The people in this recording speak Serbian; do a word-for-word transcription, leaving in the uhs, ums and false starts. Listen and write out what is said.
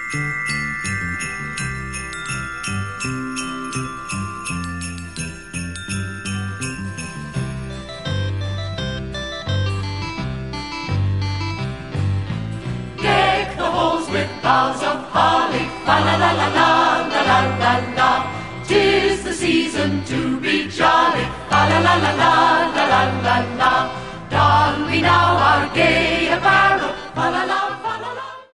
Deck the halls with boughs of holly, fa la la la la la la la la. 'Tis the season to be jolly.